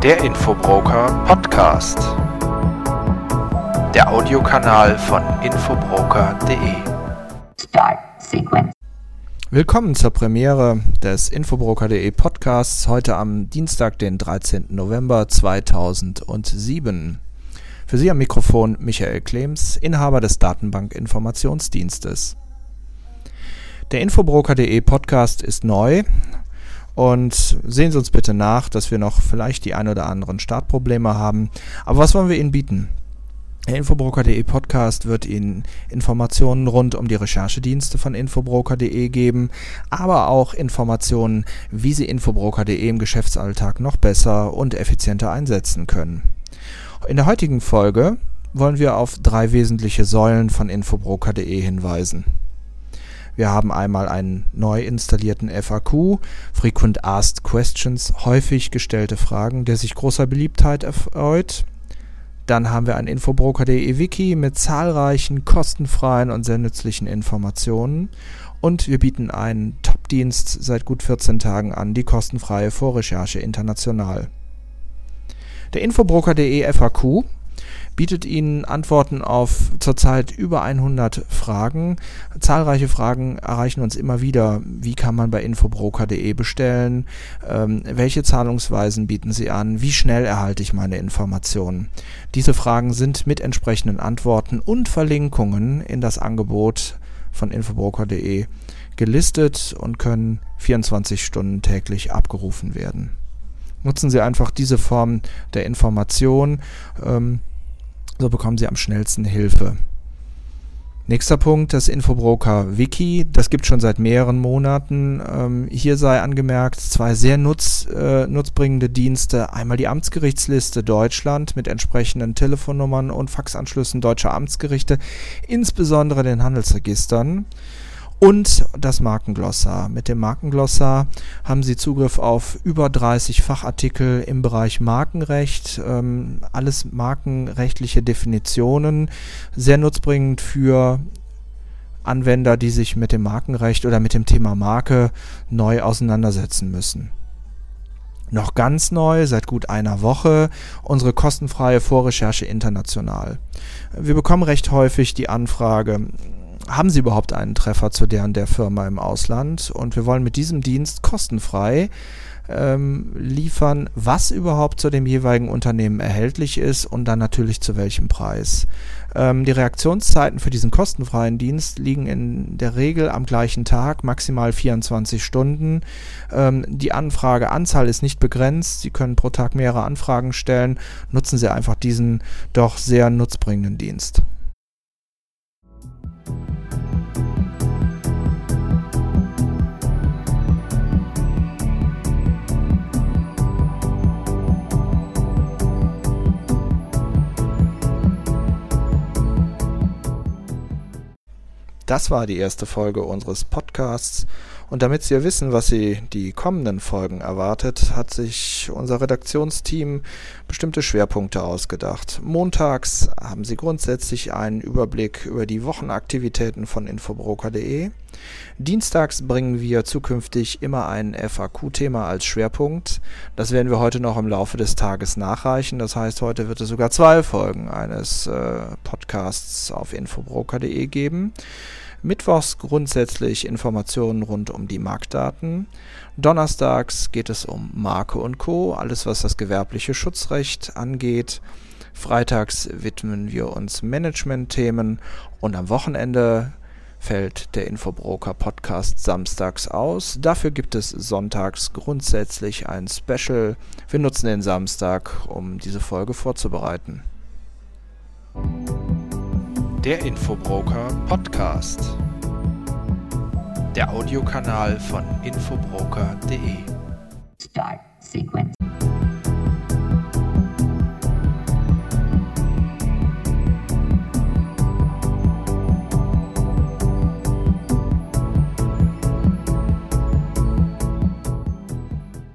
Der Infobroker Podcast. Der Audiokanal von infobroker.de. Start Sequence. Willkommen zur Premiere des infobroker.de Podcasts, heute am Dienstag, den 13. November 2007. Für Sie am Mikrofon Michael Klems, Inhaber des Datenbank-Informationsdienstes. Der infobroker.de Podcast ist neu und sehen Sie uns bitte nach, dass wir noch vielleicht die ein oder anderen Startprobleme haben. Aber was wollen wir Ihnen bieten? Der infobroker.de Podcast wird Ihnen Informationen rund um die Recherchedienste von infobroker.de geben, aber auch Informationen, wie Sie infobroker.de im Geschäftsalltag noch besser und effizienter einsetzen können. In der heutigen Folge wollen wir auf 3 wesentliche Säulen von infobroker.de hinweisen. Wir haben einmal einen neu installierten FAQ, Frequent Asked Questions, häufig gestellte Fragen, der sich großer Beliebtheit erfreut. Dann haben wir ein infobroker.de Wiki mit zahlreichen kostenfreien und sehr nützlichen Informationen. Und wir bieten einen Top-Dienst seit gut 14 Tagen an, die kostenfreie Vorrecherche international. Der infobroker.de FAQ bietet Ihnen Antworten auf zurzeit über 100 Fragen. Zahlreiche Fragen erreichen uns immer wieder. Wie kann man bei infobroker.de bestellen? Welche Zahlungsweisen bieten Sie an? Wie schnell erhalte ich meine Informationen? Diese Fragen sind mit entsprechenden Antworten und Verlinkungen in das Angebot von infobroker.de gelistet und können 24 Stunden täglich abgerufen werden. Nutzen Sie einfach diese Form der Information, so bekommen Sie am schnellsten Hilfe. Nächster Punkt, das Infobroker Wiki. Das gibt es schon seit mehreren Monaten. Hier sei angemerkt, 2 sehr nutzbringende Dienste. Einmal die Amtsgerichtsliste Deutschland mit entsprechenden Telefonnummern und Faxanschlüssen deutscher Amtsgerichte, insbesondere den Handelsregistern. Und das Markenglossar. Mit dem Markenglossar haben Sie Zugriff auf über 30 Fachartikel im Bereich Markenrecht, alles markenrechtliche Definitionen, sehr nutzbringend für Anwender, die sich mit dem Markenrecht oder mit dem Thema Marke neu auseinandersetzen müssen. Noch ganz neu, seit gut einer Woche, unsere kostenfreie Vorrecherche international. Wir bekommen recht häufig die Anfrage: Haben Sie überhaupt einen Treffer zu der und der Firma im Ausland? Und wir wollen mit diesem Dienst kostenfrei liefern, was überhaupt zu dem jeweiligen Unternehmen erhältlich ist und dann natürlich zu welchem Preis. Die Reaktionszeiten für diesen kostenfreien Dienst liegen in der Regel am gleichen Tag, maximal 24 Stunden. Die Anfrageanzahl ist nicht begrenzt. Sie können pro Tag mehrere Anfragen stellen. Nutzen Sie einfach diesen doch sehr nutzbringenden Dienst. Das war die erste Folge unseres Podcasts und damit Sie ja wissen, was Sie die kommenden Folgen erwartet, hat sich unser Redaktionsteam bestimmte Schwerpunkte ausgedacht. Montags haben Sie grundsätzlich einen Überblick über die Wochenaktivitäten von infobroker.de. Dienstags bringen wir zukünftig immer ein FAQ-Thema als Schwerpunkt. Das werden wir heute noch im Laufe des Tages nachreichen. Das heißt, heute wird es sogar 2 Folgen eines Podcasts auf infobroker.de geben. Mittwochs grundsätzlich Informationen rund um die Marktdaten. Donnerstags geht es um Marke und Co., alles was das gewerbliche Schutzrecht angeht. Freitags widmen wir uns Management-Themen und am Wochenende fällt der Infobroker-Podcast samstags aus. Dafür gibt es sonntags grundsätzlich ein Special. Wir nutzen den Samstag, um diese Folge vorzubereiten. Der Infobroker Podcast. Der Audiokanal von infobroker.de. Start Sequence.